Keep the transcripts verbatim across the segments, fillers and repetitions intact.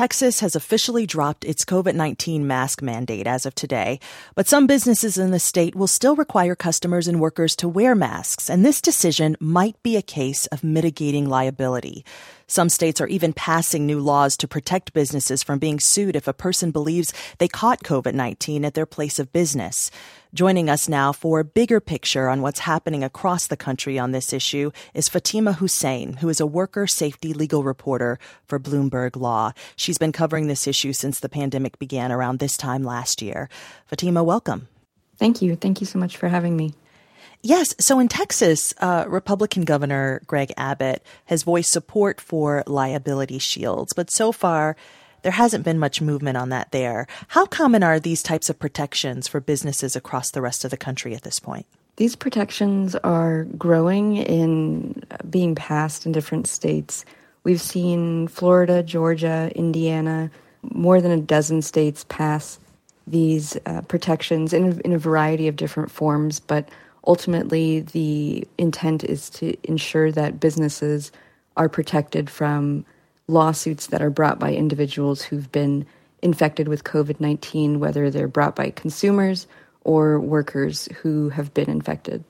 Texas has officially dropped its COVID nineteen mask mandate as of today, but some businesses in the state will still require customers and workers to wear masks, and this decision might be a case of mitigating liability. Some states are even passing new laws to protect businesses from being sued if a person believes they caught COVID nineteen at their place of business. Joining us now for a bigger picture on what's happening across the country on this issue is Fatima Hussein, who is a worker safety legal reporter for Bloomberg Law. She's been covering this issue since the pandemic began around this time last year. Fatima, welcome. Thank you. Thank you so much for having me. Yes. So in Texas, uh, Republican Governor Greg Abbott has voiced support for liability shields, but so far there hasn't been much movement on that there. How common are these types of protections for businesses across the rest of the country at this point? These protections are growing in being passed in different states. We've seen Florida, Georgia, Indiana, more than a dozen states pass these uh, protections in a, in a variety of different forms, but ultimately the intent is to ensure that businesses are protected from lawsuits that are brought by individuals who've been infected with COVID nineteen, whether they're brought by consumers or workers who have been infected.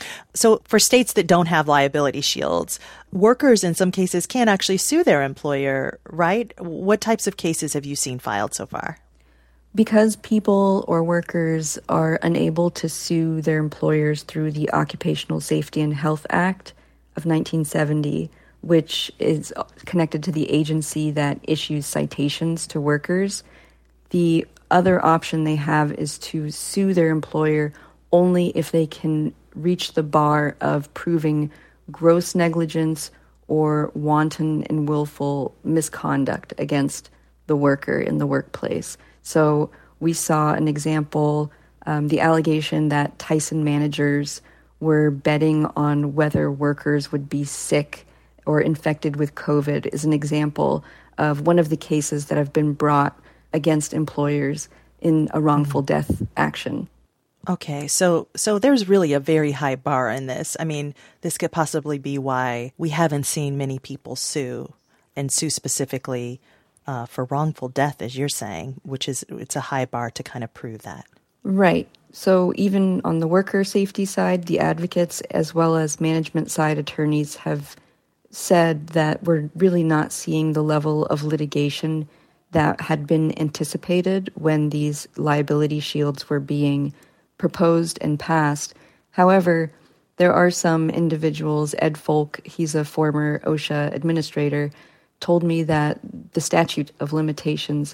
So for states that don't have liability shields, workers in some cases can't actually sue their employer, right? What types of cases have you seen filed so far? Because people or workers are unable to sue their employers through the Occupational Safety and Health Act of nineteen seventy, which is connected to the agency that issues citations to workers, the other option they have is to sue their employer only if they can reach the bar of proving gross negligence or wanton and willful misconduct against the worker in the workplace. So we saw an example, um, the allegation that Tyson managers were betting on whether workers would be sick or infected with COVID is an example of one of the cases that have been brought against employers in a wrongful death action. Okay, so so there's really a very high bar in this. I mean, this could possibly be why we haven't seen many people sue, and sue specifically uh, for wrongful death, as you're saying, which is it's a high bar to kind of prove that. Right. So even on the worker safety side, the advocates as well as management side attorneys have said that we're really not seeing the level of litigation that had been anticipated when these liability shields were being proposed and passed. However, there are some individuals, Ed Folk, he's a former OSHA administrator, told me that the statute of limitations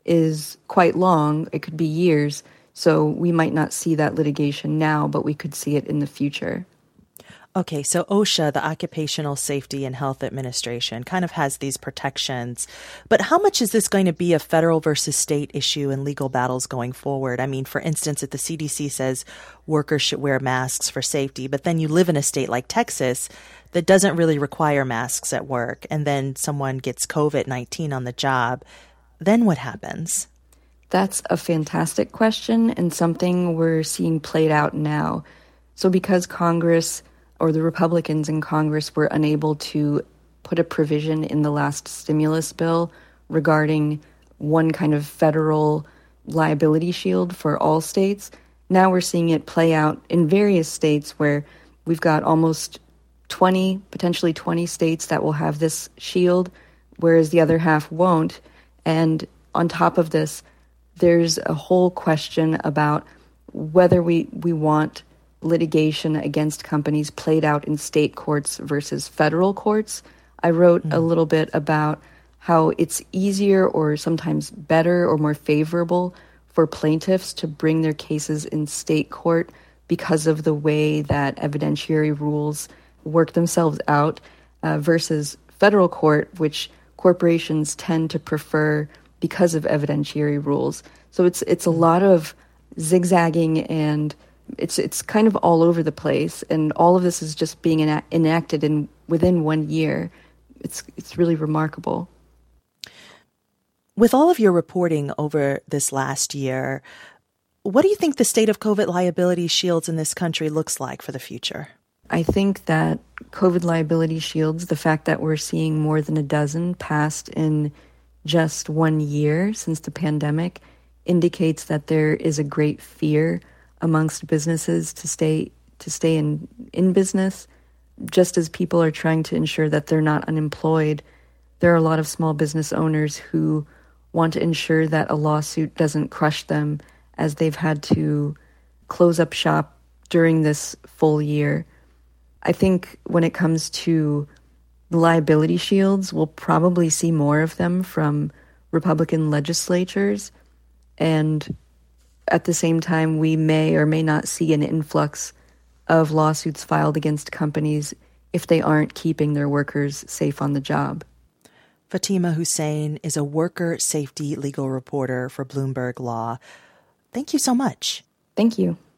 is quite long. It could be years, so we might not see that litigation now, but we could see it in the future. Okay, so OSHA, the Occupational Safety and Health Administration, kind of has these protections. But how much is this going to be a federal versus state issue in legal battles going forward? I mean, for instance, if the C D C says workers should wear masks for safety, but then you live in a state like Texas that doesn't really require masks at work, and then someone gets COVID nineteen on the job, then what happens? That's a fantastic question and something we're seeing played out now. So because Congress or the Republicans in Congress were unable to put a provision in the last stimulus bill regarding one kind of federal liability shield for all states, now we're seeing it play out in various states where we've got almost twenty, potentially twenty states that will have this shield, whereas the other half won't. And on top of this, there's a whole question about whether we, we want litigation against companies played out in state courts versus federal courts. I wrote mm-hmm. a little bit about how it's easier or sometimes better or more favorable for plaintiffs to bring their cases in state court because of the way that evidentiary rules work themselves out uh, versus federal court, which corporations tend to prefer because of evidentiary rules. So it's it's a lot of zigzagging and It's it's kind of all over the place, and all of this is just being ena- enacted in within one year. It's it's really remarkable. With all of your reporting over this last year, what do you think the state of COVID liability shields in this country looks like for the future? I think that COVID liability shields, the fact that we're seeing more than a dozen passed in just one year since the pandemic indicates that there is a great fear amongst businesses to stay to stay in, in business. Just as people are trying to ensure that they're not unemployed, there are a lot of small business owners who want to ensure that a lawsuit doesn't crush them as they've had to close up shop during this full year. I think when it comes to the liability shields, we'll probably see more of them from Republican legislatures. And at the same time, we may or may not see an influx of lawsuits filed against companies if they aren't keeping their workers safe on the job. Fatima Hussein is a worker safety legal reporter for Bloomberg Law. Thank you so much. Thank you.